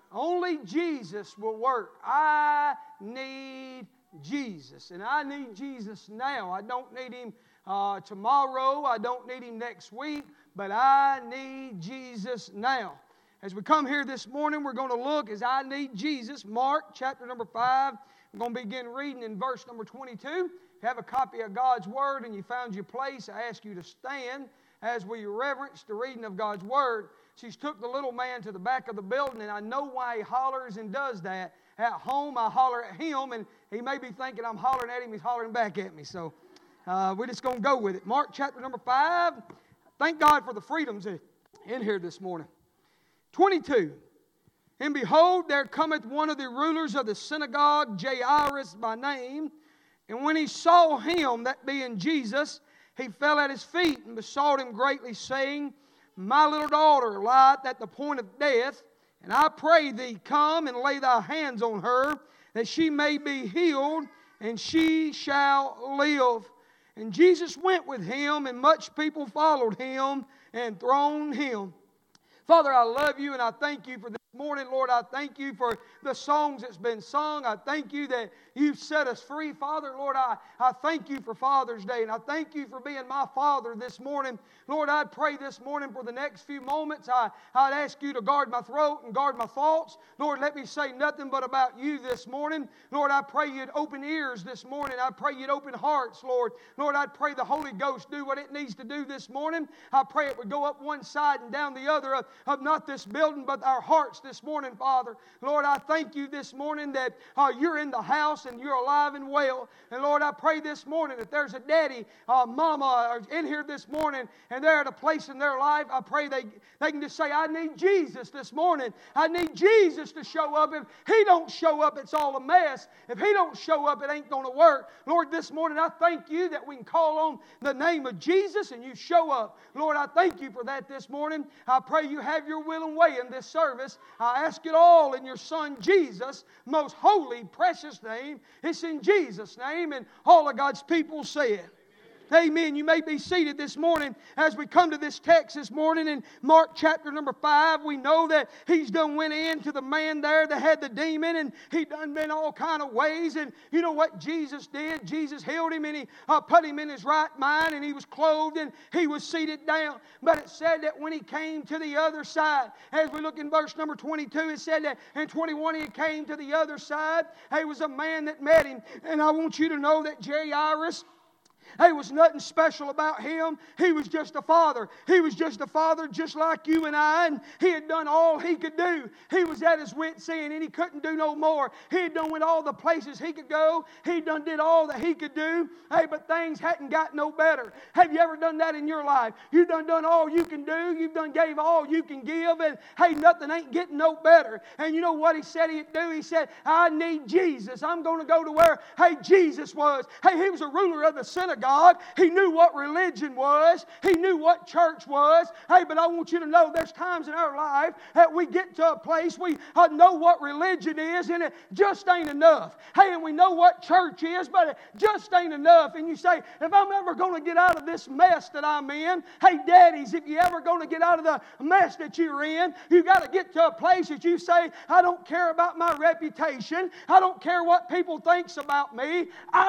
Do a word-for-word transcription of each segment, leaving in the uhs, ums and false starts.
Only Jesus will work. I need Jesus. And I need Jesus now. I don't need Him uh, tomorrow. I don't need Him next week. But I need Jesus now. As we come here this morning, we're going to look as I need Jesus. Mark chapter number five. I'm going to begin reading in verse number twenty-two. If you have a copy of God's Word and you found your place, I ask you to stand as we reverence the reading of God's Word. She's took the little man to the back of the building, and I know why he hollers and does that. At home, I holler at him, and he may be thinking I'm hollering at him. He's hollering back at me. So uh, we're just going to go with it. Mark chapter number five. Thank God for the freedoms in here this morning. twenty-two. And behold, there cometh one of the rulers of the synagogue, Jairus by name. And when he saw him, that being Jesus, he fell at his feet and besought him greatly, saying, My little daughter lieth at the point of death, and I pray thee, come and lay thy hands on her, that she may be healed, and she shall live. And Jesus went with him, and much people followed him and thronged him. Father, I love you, and I thank you for this morning. Lord, I thank you for the songs that's been sung. I thank you that you've set us free. Father, Lord, I, I thank you for Father's Day, and I thank you for being my Father this morning. Lord, I'd pray this morning for the next few moments. I, I'd ask you to guard my throat and guard my thoughts. Lord, let me say nothing but about you this morning. Lord, I pray you'd open ears this morning. I pray you'd open hearts, Lord. Lord, I'd pray the Holy Ghost do what it needs to do this morning. I pray it would go up one side and down the other of, of not this building, but our hearts this morning, Father. Lord, I thank you this morning that uh, you're in the house and you're alive and well. And Lord, I pray this morning that there's a daddy, uh, mama in here this morning, and they're at a place in their life, I pray they, they can just say, I need Jesus this morning. I need Jesus to show up. If He don't show up, it's all a mess. If He don't show up, it ain't going to work. Lord, this morning I thank you that we can call on the name of Jesus and you show up. Lord, I thank you for that this morning. I pray you have your will and way in this service. I ask it all in your Son Jesus' most holy, precious name. It's in Jesus' name, and all of God's people say it. Amen. You may be seated this morning as we come to this text this morning in Mark chapter number five. We know that he's done went in to the man there that had the demon, and he done been all kind of ways. And you know what Jesus did? Jesus healed him, and he uh, put him in his right mind, and he was clothed, and he was seated down. But it said that when he came to the other side, as we look in verse number twenty-two, it said that in twenty-one he came to the other side. There was a man that met him, and I want you to know that Jairus, there was nothing special about him. He was just a father. He was just a father just like you and I, and he had done all he could do. He was at his wit's end, and he couldn't do no more. He had done went all the places he could go. He done did all that he could do. Hey, but things hadn't got no better. Have you ever done that in your life? You've done done all you can do. You've done gave all you can give, and hey, nothing ain't getting no better. And you know what he said he'd do? He said, I need Jesus. I'm going to go to where, hey, Jesus was. Hey, he was a ruler of the synagogue. God. He knew what religion was. He knew what church was. Hey, but I want you to know there's times in our life that we get to a place we uh, know what religion is, and it just ain't enough. Hey, and we know what church is, but it just ain't enough. And you say, if I'm ever going to get out of this mess that I'm in, hey, daddies, if you're ever going to get out of the mess that you're in, you got to get to a place that you say, I don't care about my reputation. I don't care what people thinks about me.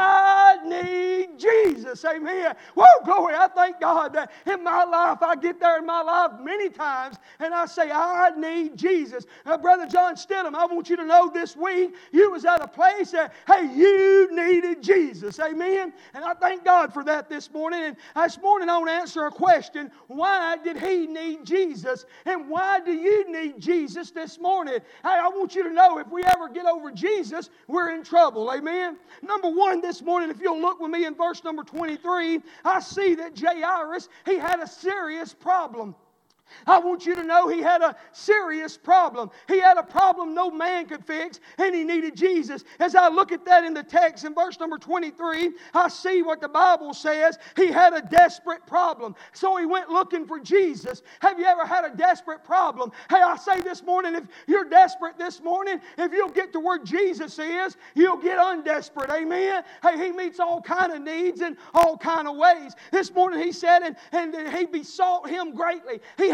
I need Jesus. Amen. Whoa, glory. I thank God that in my life, I get there in my life many times and I say, I need Jesus. Now, Brother John Stidham, I want you to know this week, you was at a place that, hey, you needed Jesus. Amen. And I thank God for that this morning. And this morning I want to answer a question. Why did he need Jesus? And why do you need Jesus this morning? Hey, I want you to know if we ever get over Jesus, we're in trouble. Amen. Number one this morning, if you'll look with me in verse number twenty-three, I see that Jairus, he had a serious problem. I want you to know he had a serious problem. He had a problem no man could fix, and he needed Jesus. As I look at that in the text in verse number twenty-three, I see what the Bible says. He had a desperate problem, so he went looking for Jesus. Have you ever had a desperate problem? Hey, I say this morning, if you're desperate this morning, if you'll get to where Jesus is, you'll get undesperate. Amen? Hey, he meets all kind of needs in all kind of ways. This morning he said, and, and he besought him greatly. He had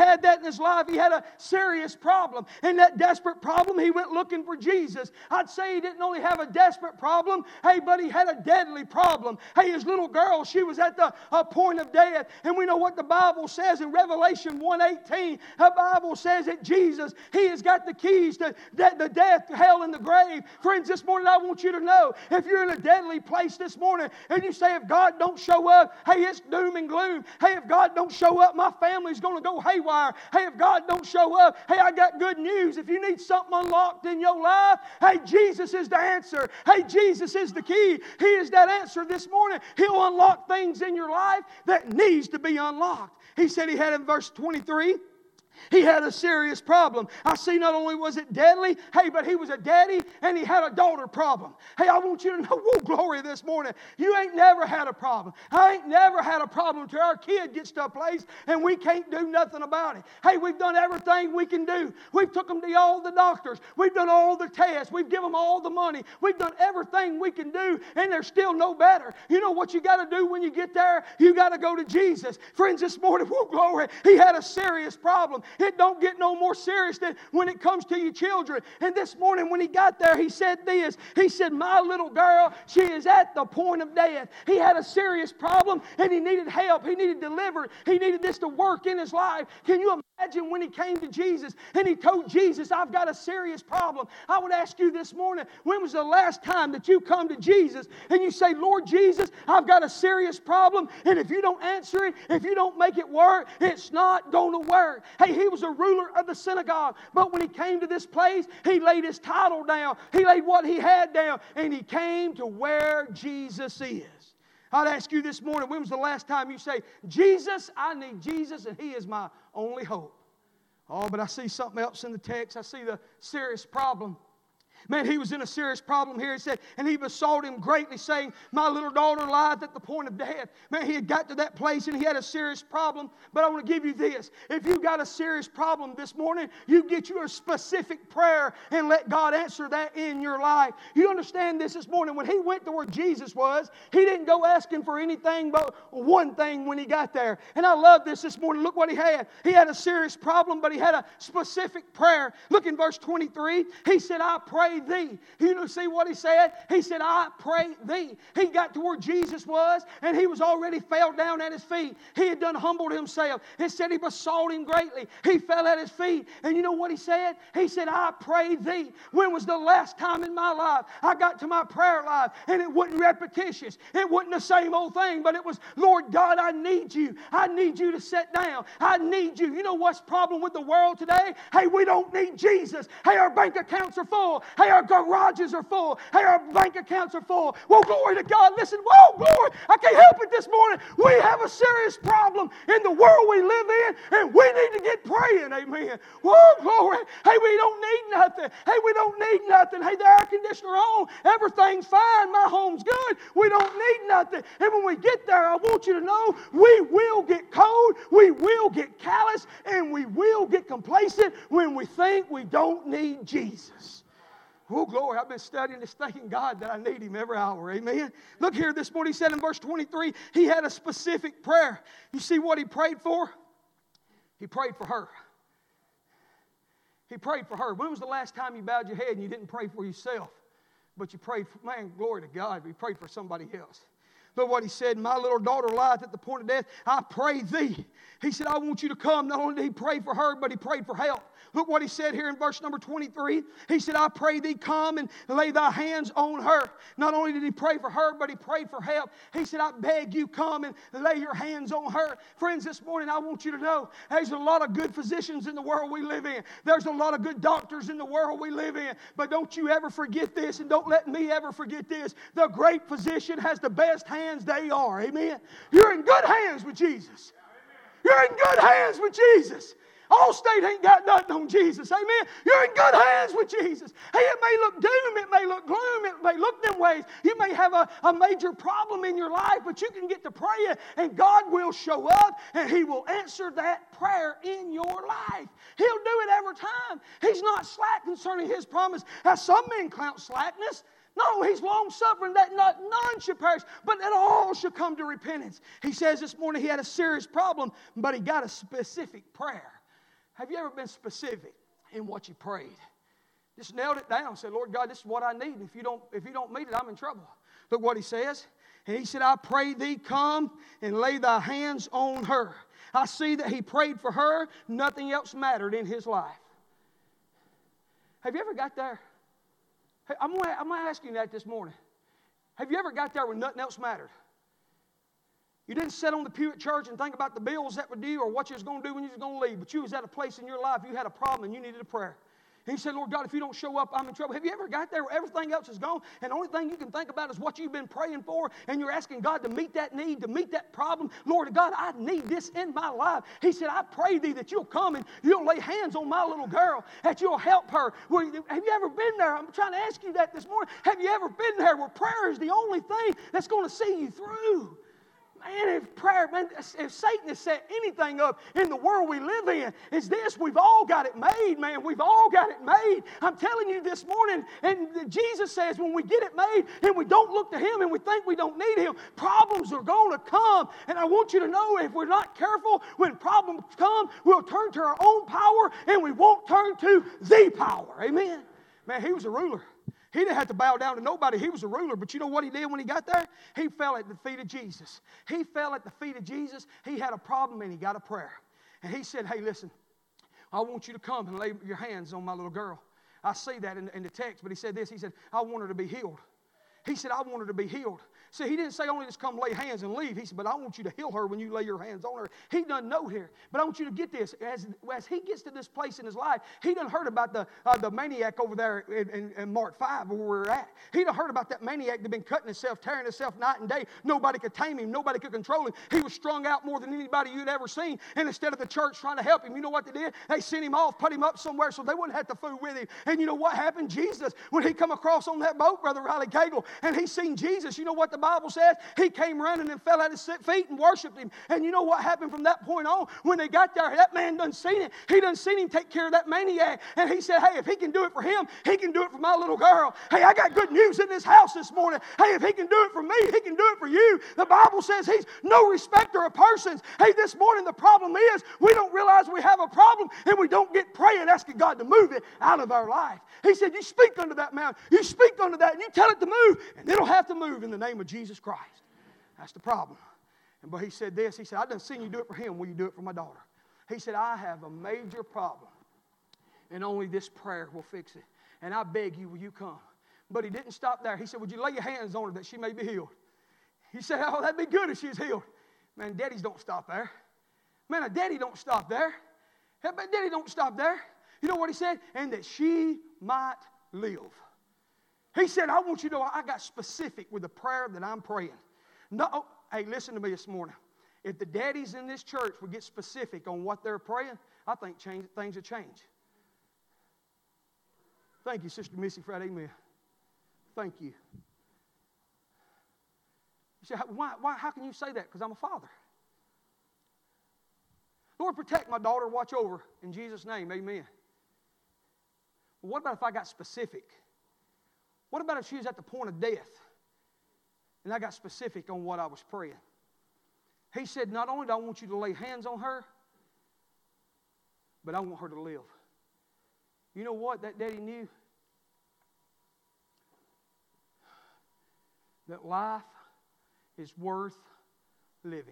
had that in his life. He had a serious problem. And that desperate problem, he went looking for Jesus. I'd say he didn't only have a desperate problem, hey, but he had a deadly problem. Hey, his little girl, she was at the uh, point of death. And we know what the Bible says in Revelation one eighteen. The Bible says that Jesus, He has got the keys to the, the death, hell, and the grave. Friends, this morning I want you to know, if you're in a deadly place this morning and you say, if God don't show up, hey, it's doom and gloom. Hey, if God don't show up, my family's going to go haywire. Hey, if God don't show up, hey, I got good news. If you need something unlocked in your life, hey, Jesus is the answer. Hey, Jesus is the key. He is that answer this morning. He'll unlock things in your life that needs to be unlocked. He said He had in verse twenty-three, he had a serious problem. I see not only was it deadly, hey, but he was a daddy and he had a daughter problem. Hey, I want you to know, whoa, glory this morning, you ain't never had a problem. I ain't never had a problem until our kid gets to a place and we can't do nothing about it. Hey, we've done everything we can do. We've took them to all the doctors. We've done all the tests. We've given them all the money. We've done everything we can do and they're still no better. You know what you got to do when you get there? You got to go to Jesus. Friends, this morning, whoa, glory, he had a serious problem. It don't get no more serious than when it comes to your children. And this morning when he got there, he said this. He said, my little girl, she is at the point of death. He had a serious problem and he needed help. He needed deliverance. He needed this to work in his life. Can you imagine when he came to Jesus and he told Jesus, I've got a serious problem? I would ask you this morning, when was the last time that you come to Jesus and you say, Lord Jesus, I've got a serious problem, and if you don't answer it, if you don't make it work, it's not going to work. Hey, he was a ruler of the synagogue, but when he came to this place, he laid his title down. He laid what he had down, and he came to where Jesus is. I'd ask you this morning, when was the last time you say, Jesus, I need Jesus, and He is my only hope? Oh, but I see something else in the text. I see the serious problem. Man, he was in a serious problem here. He said, and he besought him greatly, saying, my little daughter lieth at the point of death. Man, he had got to that place and he had a serious problem. But I want to give you this. If you got a serious problem this morning, you get you a specific prayer and let God answer that in your life. You understand this this morning? When he went to where Jesus was, he didn't go asking for anything but one thing when he got there. And I love this this morning. Look what he had. He had a serious problem, but he had a specific prayer. Look in verse twenty-three. He said, I pray thee. You know, see what he said? He said, I pray thee. He got to where Jesus was, and he was already fell down at his feet. He had done humbled himself. It said he besought him greatly. He fell at his feet. And you know what he said? He said, I pray thee. When was the last time in my life I got to my prayer life and it wasn't repetitious? It wasn't the same old thing, but it was, Lord God, I need you. I need you to sit down. I need you. You know what's the problem with the world today? Hey, we don't need Jesus. Hey, our bank accounts are full. Hey, our garages are full. Hey, our bank accounts are full. Well, glory to God. Listen, whoa, glory. I can't help it this morning. We have a serious problem in the world we live in, and we need to get praying. Amen. Whoa, glory. Hey, we don't need nothing. Hey, we don't need nothing. Hey, the air conditioner on. Everything's fine. My home's good. We don't need nothing. And when we get there, I want you to know we will get cold. We will get callous, and we will get complacent when we think we don't need Jesus. Oh, glory. I've been studying this, thanking God that I need Him every hour. Amen. Look here this morning. He said in verse twenty-three, he had a specific prayer. You see what he prayed for? He prayed for her. He prayed for her. When was the last time you bowed your head and you didn't pray for yourself, but you prayed for, man, glory to God, you prayed for somebody else? Look what he said, my little daughter lieth at the point of death. I pray thee. He said, I want you to come. Not only did he pray for her, but he prayed for help. Look what he said here in verse number twenty-three. He said, I pray thee come and lay thy hands on her. Not only did he pray for her, but he prayed for help. He said, I beg you come and lay your hands on her. Friends, this morning I want you to know there's a lot of good physicians in the world we live in. There's a lot of good doctors in the world we live in. But don't you ever forget this, and don't let me ever forget this. The great physician has the best hands they are. Amen. You're in good hands with Jesus. You're in good hands with Jesus. Allstate ain't got nothing on Jesus. Amen. You're in good hands with Jesus. Hey, it may look doom, it may look gloom, it may look them ways. You may have a, a major problem in your life, but you can get to praying and God will show up and He will answer that prayer in your life. He'll do it every time. He's not slack concerning His promise, as some men count slackness. No, He's long-suffering, that not none should perish, but that all should come to repentance. He says this morning he had a serious problem, but he got a specific prayer. Have you ever been specific in what you prayed? Just nailed it down. Said, Lord God, this is what I need. If you don't, if you don't meet it, I'm in trouble. Look what he says. And he said, I pray thee, come and lay thy hands on her. I see that he prayed for her. Nothing else mattered in his life. Have you ever got there? Hey, I'm going to ask you that this morning. Have you ever got there when nothing else mattered? You didn't sit on the pew at church and think about the bills that were due or what you was going to do when you was going to leave, but you was at a place in your life you had a problem and you needed a prayer. And you said, Lord God, if you don't show up, I'm in trouble. Have you ever got there where everything else is gone and the only thing you can think about is what you've been praying for and you're asking God to meet that need, to meet that problem? Lord God, I need this in my life. He said, I pray thee that you'll come and you'll lay hands on my little girl, that you'll help her. Well, have you ever been there? I'm trying to ask you that this morning. Have you ever been there where prayer is the only thing that's going to see you through? Man, if prayer, man, if Satan has set anything up in the world we live in, is this: we've all got it made, man. We've all got it made. I'm telling you this morning, and Jesus says when we get it made and we don't look to Him and we think we don't need Him, problems are going to come. And I want you to know, if we're not careful, when problems come, we'll turn to our own power and we won't turn to the power. Amen? Man, He was a ruler. He didn't have to bow down to nobody. He was a ruler. But you know what he did when he got there? He fell at the feet of Jesus. He fell at the feet of Jesus. He had a problem and he got a prayer. And he said, hey, listen, I want you to come and lay your hands on my little girl. I see that in, in the text, but he said this. He said, I want her to be healed. He said, I want her to be healed. See, he didn't say only just come lay hands and leave. He said, but I want you to heal her when you lay your hands on her. He doesn't know here. But I want you to get this. As, as he gets to this place in his life, he done heard about the, uh, the maniac over there in, in, in Mark five where we're at. He done heard about that maniac that been cutting himself, tearing himself night and day. Nobody could tame him. Nobody could control him. He was strung out more than anybody you'd ever seen. And instead of the church trying to help him, you know what they did? They sent him off, put him up somewhere so they wouldn't have to fool with him. And you know what happened? Jesus, when he come across on that boat, Brother Riley Cagle, and he seen Jesus, you know what the Bible says? He came running and fell at his feet and worshiped him. And you know what happened from that point on? When they got there, that man done seen it. He done seen him take care of that maniac. And he said, hey, if he can do it for him, he can do it for my little girl. Hey, I got good news in this house this morning. Hey, if he can do it for me, he can do it for you. The Bible says he's no respecter of persons. Hey, this morning the problem is we don't realize we have a problem and we don't get praying, asking God to move it out of our life. He said, you speak unto that mountain. You speak unto that and you tell it to move and it'll have to move in the name of Jesus Christ. That's the problem. And but he said this. He said, I done seen you do it for him. Will you do it for my daughter? He said, I have a major problem. And only this prayer will fix it. And I beg you, will you come? But he didn't stop there. He said, would you lay your hands on her that she may be healed? He said, oh, that'd be good if she's healed. Man, daddies don't stop there. Man, a daddy don't stop there. But daddy don't stop there. You know what he said? And that she might live. He said, I want you to know I got specific with the prayer that I'm praying. No, hey, listen to me this morning. If the daddies in this church would get specific on what they're praying, I think change, things would change. Thank you, Sister Missy, for that amen. Thank you. You say, why, why, how can you say that? Because I'm a father. Lord, protect my daughter, watch over. In Jesus' name, amen. Well, what about if I got specific? What about if she was at the point of death? And I got specific on what I was praying. He said, not only do I want you to lay hands on her, but I want her to live. You know what that daddy knew? That life is worth living.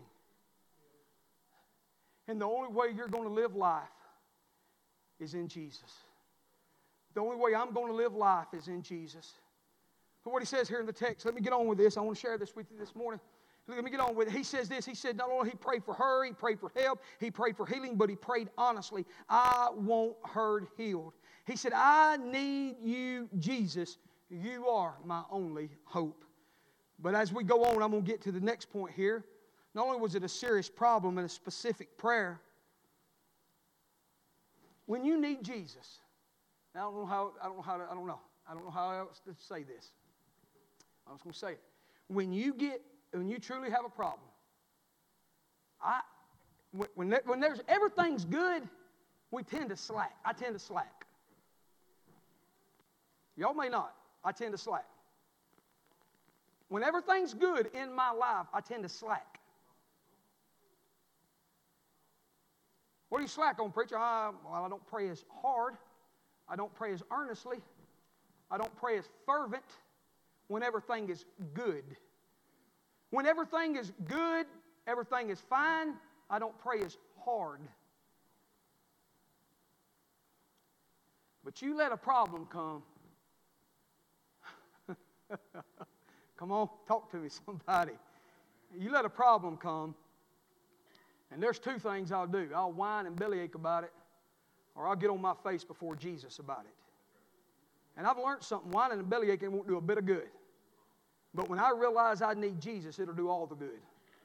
And the only way you're going to live life is in Jesus. The only way I'm going to live life is in Jesus. But what he says here in the text, let me get on with this. I want to share this with you this morning. Let me get on with it. He says this. He said not only he prayed for her, he prayed for help, he prayed for healing, but he prayed honestly. I want her healed. He said, I need you, Jesus. You are my only hope. But as we go on, I'm going to get to the next point here. Not only was it a serious problem and a specific prayer, when you need Jesus, I don't know how, I don't know how to, I don't know. I don't know how else to say this. I was going to say it. When you get, when you truly have a problem, I, when, when, when there's, everything's good, we tend to slack. I tend to slack. Y'all may not. I tend to slack. When everything's good in my life, I tend to slack. What do you slack on, preacher? I, well, I don't pray as hard. I don't pray as earnestly. I don't pray as fervent when everything is good. When everything is good, everything is fine, I don't pray as hard. But you let a problem come. Come on, talk to me, somebody. You let a problem come, and there's two things I'll do. I'll whine and bellyache about it, or I'll get on my face before Jesus about it. And I've learned something. Whining and bellyaching won't do a bit of good. But when I realize I need Jesus, it'll do all the good.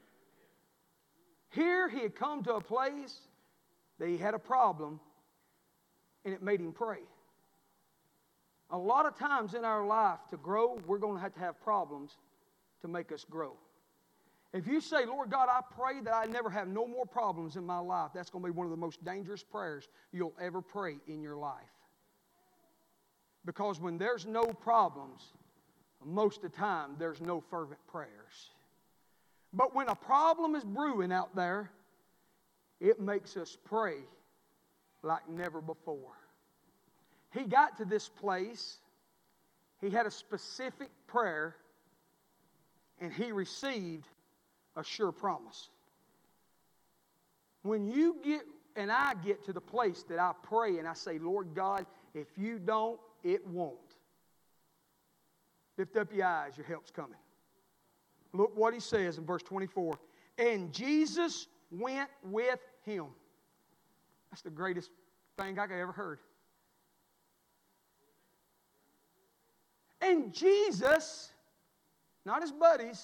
Here he had come to a place that he had a problem, and it made him pray. A lot of times in our life, to grow, we're going to have to have problems to make us grow. If you say, Lord God, I pray that I never have no more problems in my life, that's going to be one of the most dangerous prayers you'll ever pray in your life. Because when there's no problems, most of the time there's no fervent prayers. But when a problem is brewing out there, it makes us pray like never before. He got to this place, he had a specific prayer, and he received a sure promise. When you get, and I get to the place that I pray and I say, Lord God, if you don't, it won't. Lift up your eyes, your help's coming. Look what he says in verse twenty-four. And Jesus went with him. That's the greatest thing I ever heard. And Jesus, not his buddies,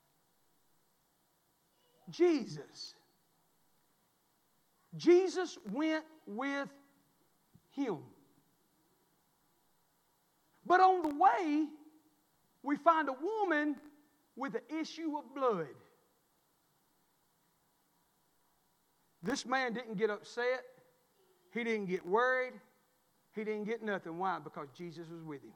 Jesus. Jesus went with him. But on the way, we find a woman with an issue of blood. This man didn't get upset. He didn't get worried. He didn't get nothing. Why? Because Jesus was with him.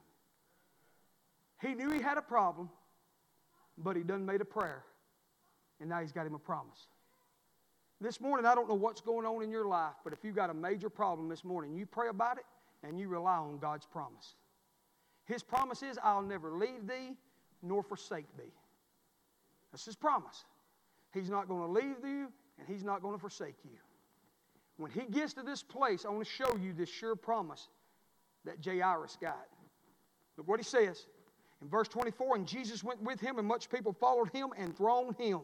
He knew he had a problem, but he done made a prayer. And now he's got him a promise. This morning, I don't know what's going on in your life, but if you've got a major problem this morning, you pray about it and you rely on God's promise. His promise is, I'll never leave thee nor forsake thee. That's his promise. He's not going to leave you and he's not going to forsake you. When he gets to this place, I want to show you this sure promise that Jairus got. Look what he says. In verse twenty-four, and Jesus went with him, and much people followed him and thronged him.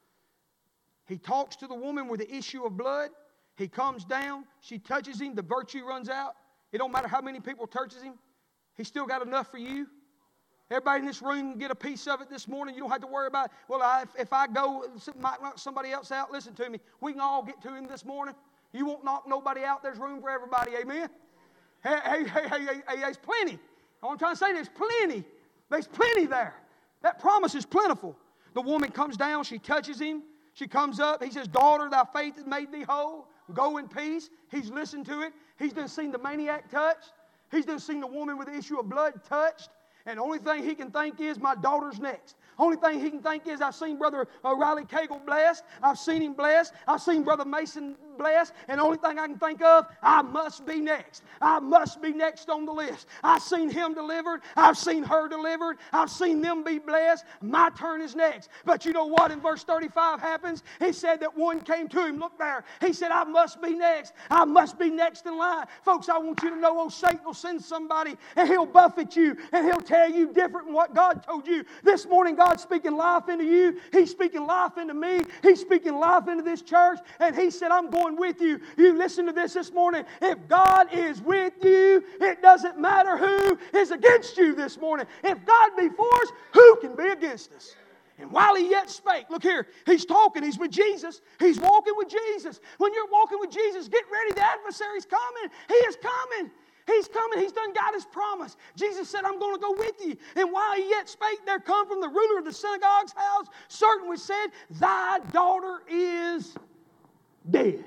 He talks to the woman with the issue of blood. He comes down. She touches him. The virtue runs out. It don't matter how many people touches him. He's still got enough for you. Everybody in this room can get a piece of it this morning. You don't have to worry about, well, I, if, if I go, might knock somebody else out. Listen to me. We can all get to him this morning. You won't knock nobody out. There's room for everybody. Amen? Hey, hey, hey, hey, hey, hey there's plenty. All I'm trying to say, there's plenty. There's plenty there. That promise is plentiful. The woman comes down. She touches him. She comes up. He says, daughter, thy faith has made thee whole. Go in peace. He's listened to it. He's done seen the maniac touched. He's done seen the woman with the issue of blood touched. And the only thing he can think is, my daughter's next. Only thing he can think is, I've seen Brother uh, Riley Cagle blessed. I've seen him blessed. I've seen Brother Mason blessed. And the only thing I can think of, I must be next. I must be next on the list. I've seen him delivered. I've seen her delivered. I've seen them be blessed. My turn is next. But you know what in verse thirty-five happens? He said that one came to him. Look there. He said, I must be next. I must be next in line. Folks, I want you to know, oh, Satan will send somebody and he'll buffet you and he'll tell you different than what God told you. This morning, God's speaking life into you. He's speaking life into me. He's speaking life into this church. And he said, I'm going with you. You listen to this this morning. If God is with you, it doesn't matter who is against you this morning. If God be for us, who can be against us? And while he yet spake, look here, he's talking, he's with Jesus. He's walking with Jesus. When you're walking with Jesus, get ready, the adversary's coming. He is coming. He's coming. He's done got his promise. Jesus said, I'm going to go with you. And while he yet spake, there come from the ruler of the synagogue's house certain which said, thy daughter is dead.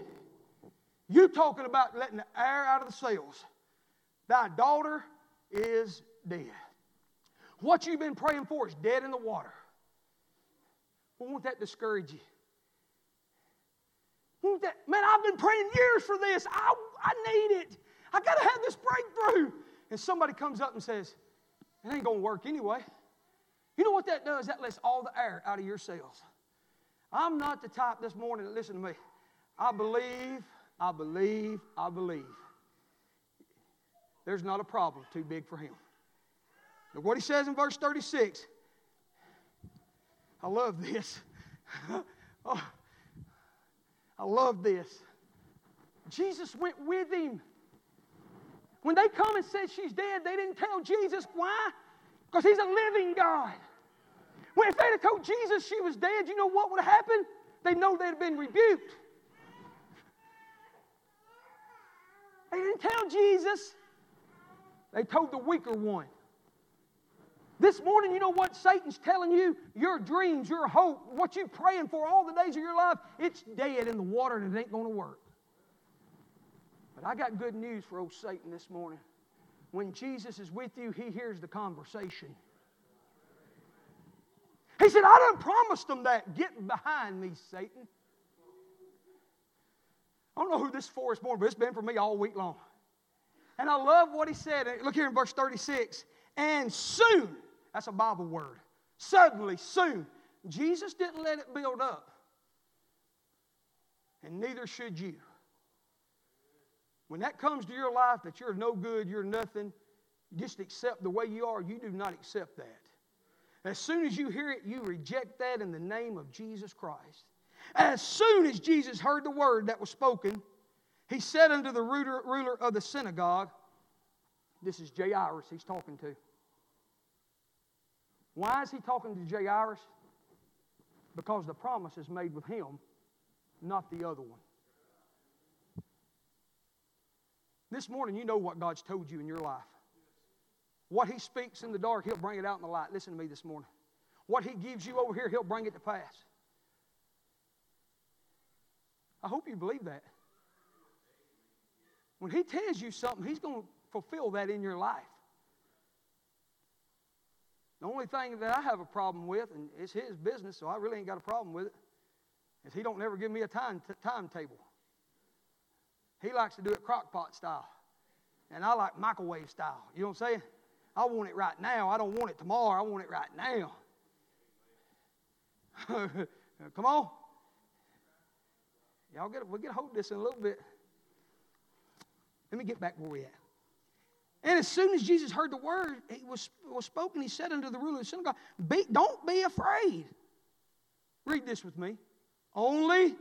You talking about letting the air out of the sails. Thy daughter is dead. What you've been praying for is dead in the water. Well, won't that discourage you? Man, I've been praying years for this. I, I need it. I got to have this breakthrough. And somebody comes up and says, it ain't going to work anyway. You know what that does? That lets all the air out of your cells. I'm not the type this morning that, listen to me, I believe, I believe, I believe. There's not a problem too big for him. Look what he says in verse thirty-six. I love this. Oh, I love this. Jesus went with him. When they come and said she's dead, they didn't tell Jesus. Why? Because he's a living God. Well, if they'd have told Jesus she was dead, you know what would have happened? They'd know they'd have been rebuked. They didn't tell Jesus. They told the weaker one. This morning, you know what Satan's telling you? Your dreams, your hope, what you're praying for all the days of your life, it's dead in the water and it ain't going to work. But I got good news for old Satan this morning. When Jesus is with you, he hears the conversation. He said, I done promised them that. Get behind me, Satan. I don't know who this is for this morning, but it's been for me all week long. And I love what he said. Look here in verse thirty-six. And soon, that's a Bible word. Suddenly, soon. Jesus didn't let it build up. And neither should you. When that comes to your life that you're no good, you're nothing, just accept the way you are, you do not accept that. As soon as you hear it, you reject that in the name of Jesus Christ. As soon as Jesus heard the word that was spoken, he said unto the ruler, ruler of the synagogue, this is Jairus he's talking to. Why is he talking to Jairus? Because the promise is made with him, not the other one. This morning, you know what God's told you in your life. What he speaks in the dark, he'll bring it out in the light. Listen to me this morning. What he gives you over here, he'll bring it to pass. I hope you believe that. When he tells you something, he's going to fulfill that in your life. The only thing that I have a problem with, and it's his business, so I really ain't got a problem with it, is he don't never give me a time t- timetable. He likes to do it crock pot style. And I like microwave style. You know what I'm saying? I want it right now. I don't want it tomorrow. I want it right now. Come on. Y'all get, we'll get a hold of this in a little bit. Let me get back where we're at. And as soon as Jesus heard the word, it was, was spoken, he said unto the ruler of the synagogue, be, don't be afraid. Read this with me. Only,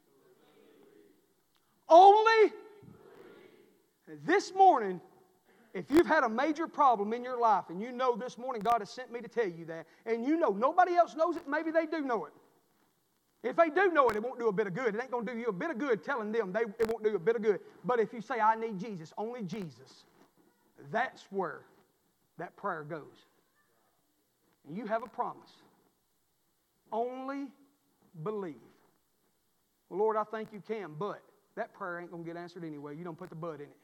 only, this morning, if you've had a major problem in your life, and you know this morning God has sent me to tell you that, and you know nobody else knows it, maybe they do know it. If they do know it, it won't do a bit of good. It ain't going to do you a bit of good telling them they, it won't do a bit of good. But if you say, I need Jesus, only Jesus, that's where that prayer goes. And you have a promise. Only believe. Well, Lord, I think you can, but that prayer ain't going to get answered anyway. You don't put the but in it.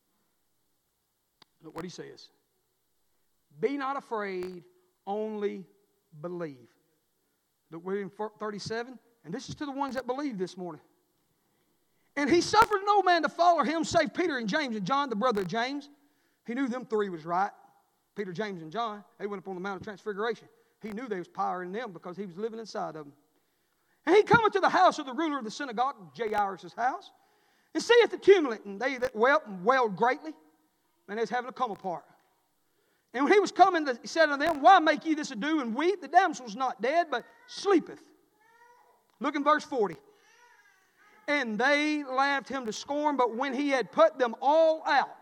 Look what he says. Be not afraid, only believe. Look, we're in thirty-seven. And this is to the ones that believe this morning. And he suffered no man to follow him, save Peter and James and John, the brother of James. He knew them three was right. Peter, James, and John. They went up on the Mount of Transfiguration. He knew there was power in them because he was living inside of them. And he cometh to the house of the ruler of the synagogue, Jairus' house, and seeth the tumult, and they that wept and wailed greatly, and they was having a come apart. And when he was coming, he said unto them, why make ye this ado and weep? The damsel's not dead, but sleepeth. Look in verse forty. And they laughed him to scorn, but when he had put them all out,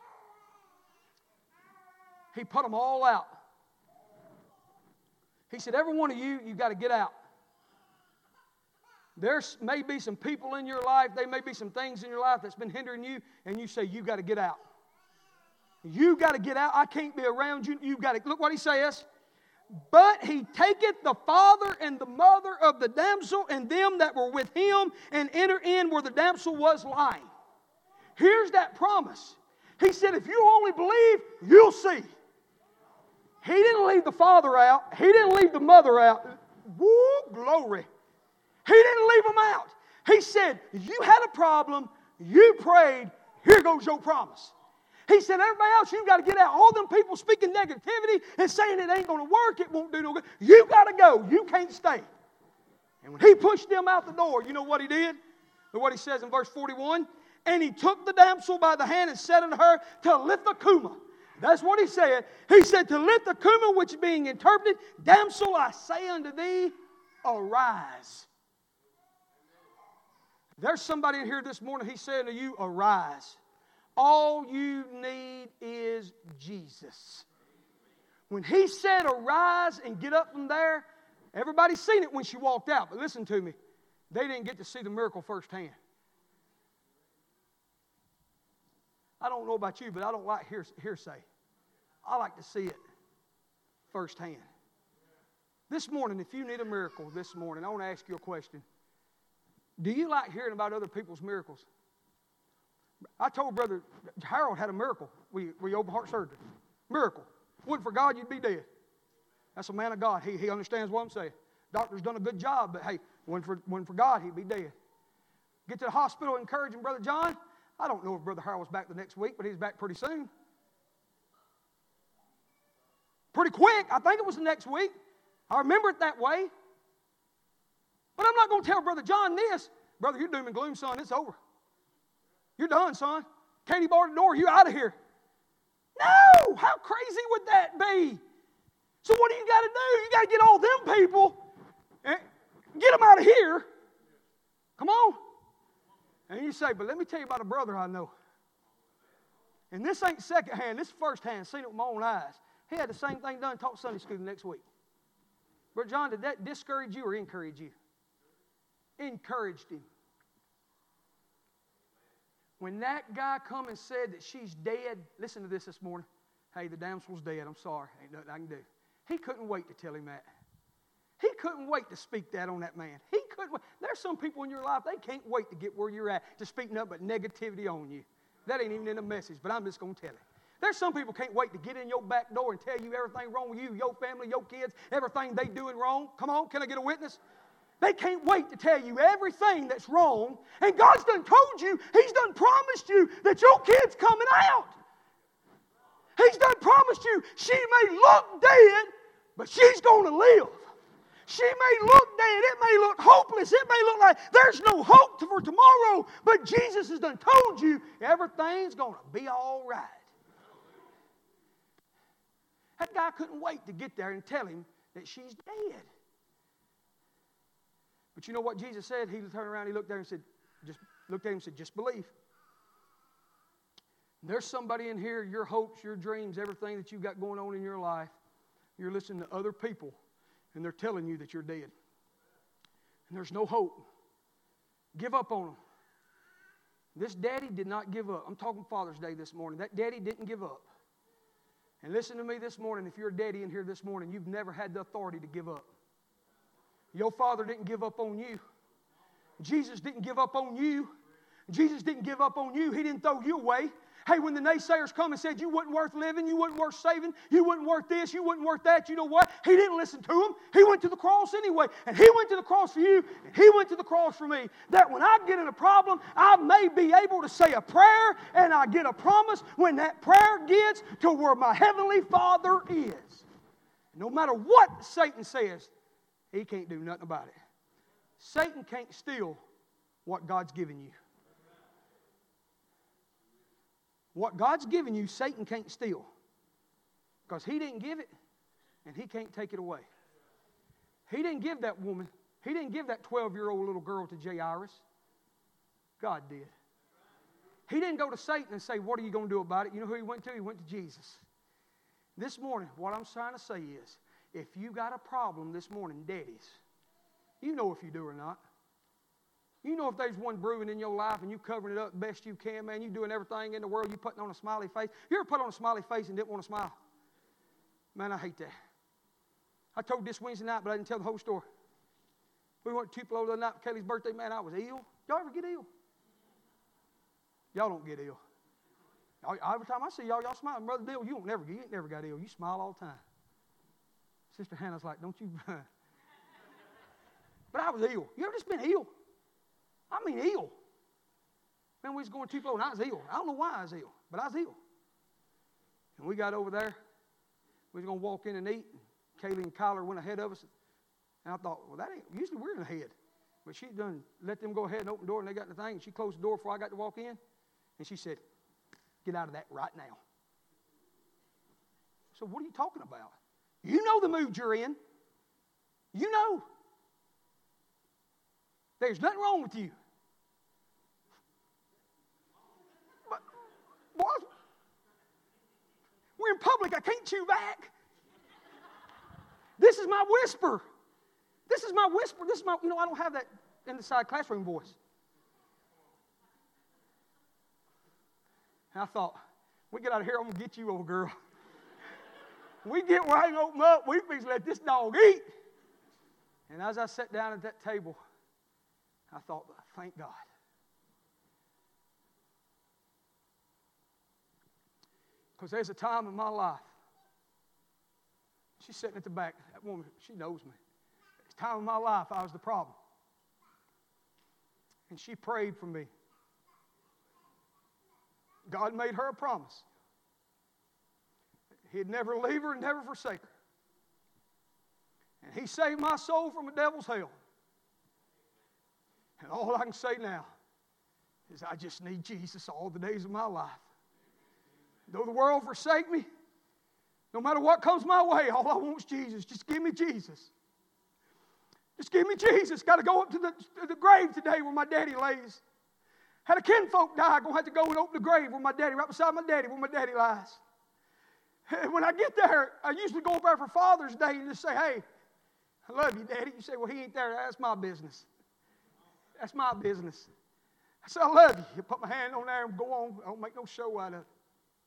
he put them all out. He said, every one of you, you've got to get out. There may be some people in your life, there may be some things in your life that's been hindering you, and you say, you've got to get out. You got to get out. I can't be around you. You've got to. Look what he says. But he taketh the father and the mother of the damsel and them that were with him and enter in where the damsel was lying. Here's that promise. He said, if you only believe, you'll see. He didn't leave the father out. He didn't leave the mother out. Woo, glory. He didn't leave them out. He said, you had a problem, you prayed, here goes your promise. He said, everybody else, you've got to get out. All them people speaking negativity and saying it ain't going to work, it won't do no good. You got to go. You can't stay. And when he pushed them out the door, you know what he did? Look what he says in verse forty-one. And he took the damsel by the hand and said unto her, Talitha-kuma. That's what he said. He said, Talitha-kuma, which being interpreted, damsel, I say unto thee, arise. There's somebody in here this morning, he's saying to you, arise. All you need is Jesus. When he said arise and get up from there, everybody's seen it when she walked out. But listen to me, they didn't get to see the miracle firsthand. I don't know about you, but I don't like hearsay. I like to see it firsthand. This morning, if you need a miracle this morning, I want to ask you a question. Do you like hearing about other people's miracles? I told Brother Harold had a miracle. We, we open heart surgery. Miracle. Wasn't for God, you'd be dead. That's a man of God. He, he understands what I'm saying. Doctor's done a good job, but hey, wasn't for, wasn't for God, he'd be dead. Get to the hospital, encouraging Brother John. I don't know if Brother Harold was back the next week, but he's back pretty soon. Pretty quick. I think it was the next week. I remember it that way. But I'm not going to tell Brother John this. Brother, you're doom and gloom, son. It's over. You're done, son. Katie barred the door. You're out of here. No! How crazy would that be? So what do you got to do? You got to get all them people and get them out of here. Come on. And you say, but let me tell you about a brother I know. And this ain't secondhand. This is firsthand. Seen it with my own eyes. He had the same thing done, taught Sunday school the next week. Brother John, did that discourage you or encourage you? Encouraged him. When that guy come and said that she's dead, listen to this this morning. Hey, the damsel's dead. I'm sorry. Ain't nothing I can do. He couldn't wait to tell him that. He couldn't wait to speak that on that man. He couldn't wait. There's some people in your life, they can't wait to get where you're at, to speak nothing but negativity on you. That ain't even in the message, but I'm just going to tell it. There's some people can't wait to get in your back door and tell you everything wrong with you, your family, your kids, everything they doing wrong. Come on, can I get a witness? They can't wait to tell you everything that's wrong. And God's done told you, He's done promised you that your kid's coming out. He's done promised you she may look dead, but she's going to live. She may look dead. It may look hopeless. It may look like there's no hope for tomorrow. But Jesus has done told you everything's going to be all right. That guy couldn't wait to get there and tell him that she's dead. But you know what Jesus said? He turned around, he looked there and said, just looked at him and said, just believe. There's somebody in here, your hopes, your dreams, everything that you've got going on in your life, you're listening to other people, and they're telling you that you're dead. And there's no hope. Give up on them. This daddy did not give up. I'm talking Father's Day this morning. That daddy didn't give up. And listen to me this morning. If you're a daddy in here this morning, you've never had the authority to give up. Your father didn't give up on you. Jesus didn't give up on you. Jesus didn't give up on you. He didn't throw you away. Hey, when the naysayers come and said you wasn't worth living, you wasn't worth saving, you wasn't worth this, you wasn't worth that, you know what? He didn't listen to them. He went to the cross anyway. And He went to the cross for you, and He went to the cross for me. That when I get in a problem, I may be able to say a prayer, and I get a promise when that prayer gets to where my Heavenly Father is. No matter what Satan says, he can't do nothing about it. Satan can't steal what God's given you. What God's given you, Satan can't steal. Because He didn't give it, and He can't take it away. He didn't give that woman, He didn't give that twelve-year-old little girl to Jairus. God did. He didn't go to Satan and say, what are you going to do about it? You know who He went to? He went to Jesus. This morning, what I'm trying to say is, if you got a problem this morning, daddies, you know if you do or not. You know if there's one brewing in your life and you covering it up the best you can, man. You doing everything in the world. You putting on a smiley face. You ever put on a smiley face and didn't want to smile? Man, I hate that. I told this Wednesday night, but I didn't tell the whole story. We went to Tupelo the other night for Kelly's birthday. Man, I was ill. Y'all ever get ill? Y'all don't get ill. Every time I see y'all, y'all smile. Brother Bill, you don't never get. You ain't never got ill. You smile all the time. Sister Hannah's like, don't you? But I was ill. You ever just been ill? I mean ill. Man, we was going too slow and I was ill. I don't know why I was ill, but I was ill. And we got over there. We was going to walk in and eat. And Kaylee and Kyler went ahead of us. And I thought, well, that ain't, usually we're in the head. But she done let them go ahead and open the door, and they got the thing. And she closed the door before I got to walk in. And she said, get out of that right now. So what are you talking about? You know the mood you're in. You know. There's nothing wrong with you. But, boy, we're in public. I can't chew back. This is my whisper. This is my whisper. This is my, you know, I don't have that in the side classroom voice. And I thought, we get out of here, I'm going to get you, old girl. We get where I can open up, we fix to let this dog eat. And as I sat down at that table, I thought, thank God. Because there's a time in my life, she's sitting at the back, that woman, she knows me. Time of my life, I was the problem. And she prayed for me. God made her a promise. He'd never leave her and never forsake her. And He saved my soul from a devil's hell. And all I can say now is I just need Jesus all the days of my life. Though the world forsake me, no matter what comes my way, all I want is Jesus. Just give me Jesus. Just give me Jesus. Got to go up to the, to the grave today where my daddy lays. Had a kinfolk die. Going to have to go and open the grave where my daddy, right beside my daddy, where my daddy lies. And when I get there, I usually go over there for Father's Day and just say, hey, I love you, Daddy. You say, well, he ain't there. That's my business. That's my business. I said, I love you. You put my hand on there and go on. I don't make no show out of it.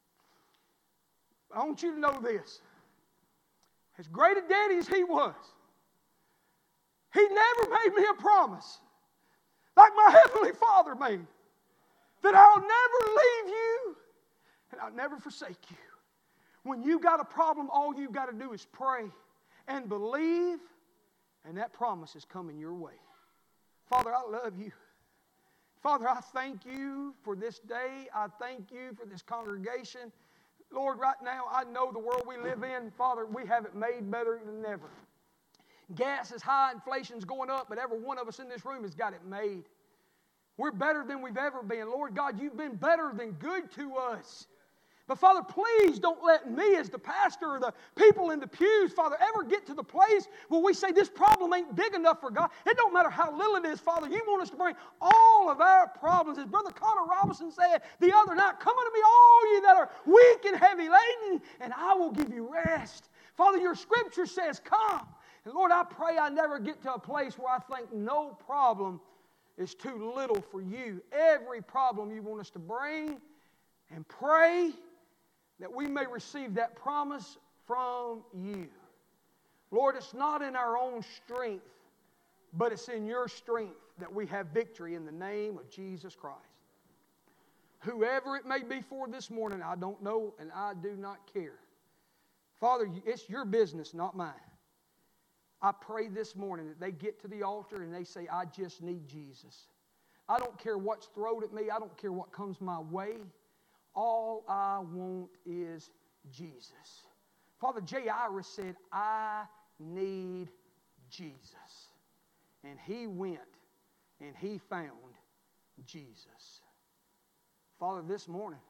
I want you to know this. As great a daddy as he was, he never made me a promise, like my Heavenly Father made, that I'll never leave you and I'll never forsake you. When you got a problem, all you've got to do is pray and believe, and that promise is coming your way. Father, I love you. Father, I thank you for this day. I thank you for this congregation. Lord, right now, I know the world we live in, Father, we have it made better than ever. Gas is high, inflation's going up, but every one of us in this room has got it made. We're better than we've ever been. Lord God, you've been better than good to us. But Father, please don't let me as the pastor or the people in the pews, Father, ever get to the place where we say this problem ain't big enough for God. It don't matter how little it is, Father. You want us to bring all of our problems. As Brother Connor Robinson said the other night, come unto me all you that are weak and heavy laden, and I will give you rest. Father, your scripture says, come. And Lord, I pray I never get to a place where I think no problem is too little for you. Every problem you want us to bring and pray that we may receive that promise from you. Lord, it's not in our own strength, but it's in your strength that we have victory in the name of Jesus Christ. Whoever it may be for this morning, I don't know and I do not care. Father, it's your business, not mine. I pray this morning that they get to the altar and they say, I just need Jesus. I don't care what's thrown at me. I don't care what comes my way. All I want is Jesus. Father, Jairus said, I need Jesus. And he went and he found Jesus. Father, this morning,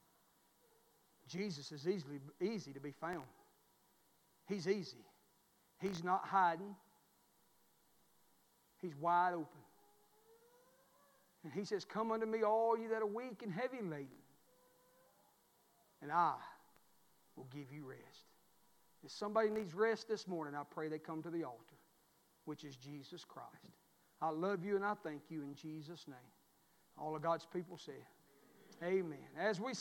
Jesus is easily easy to be found. He's easy. He's not hiding. He's wide open. And he says, come unto me all you that are weak and heavy laden, and I will give you rest. If somebody needs rest this morning, I pray they come to the altar, which is Jesus Christ. I love you and I thank you in Jesus' name. All of God's people say, amen. As we